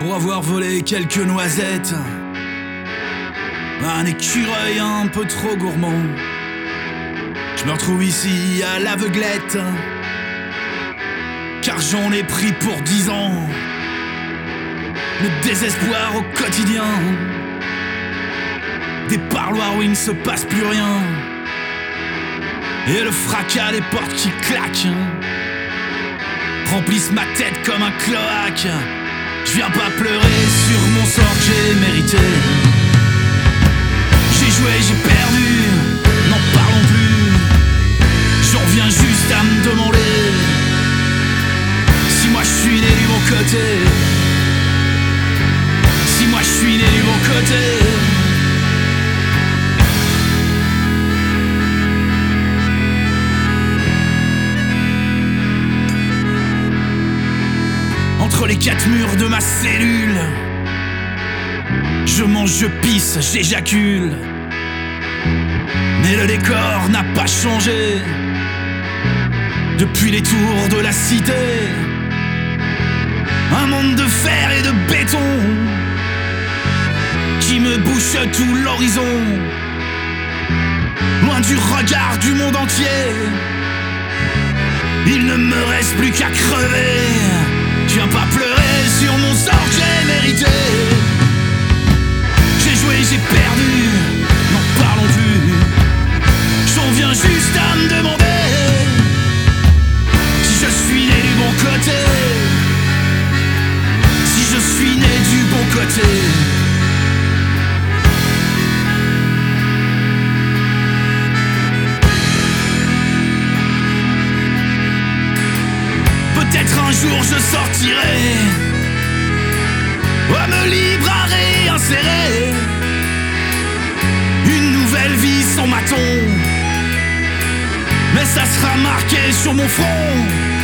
pour avoir volé quelques noisettes. Un écureuil un peu trop gourmand. Je me retrouve ici à l'aveuglette, car j'en ai pris pour 10 ans. Le désespoir au quotidien, des parloirs où il ne se passe plus rien, et le fracas des portes qui claquent remplissent ma tête comme un cloaque. Je viens pas pleurer sur mon sort que j'ai mérité. J'ai joué, j'ai perdu, n'en parlons plus. J'en viens juste à me demander si moi je suis né du bon côté. Si moi je suis né du bon côté. Entre les 4 murs de ma cellule, je mange, je pisse, j'éjacule. Mais le décor n'a pas changé depuis les tours de la cité. Un monde de fer et de béton qui me bouche tout l'horizon, loin du regard du monde entier. Il ne me reste plus qu'à crever. Je viens pas pleurer sur mon sort que j'ai mérité. J'ai joué, j'ai perdu, n'en parlons plus. J'en viens juste à me demander si je suis né du bon côté. Si je suis né du bon côté. Peut-être un jour je sortirai, homme libre à réinsérer une nouvelle vie sans maton. Mais ça sera marqué sur mon front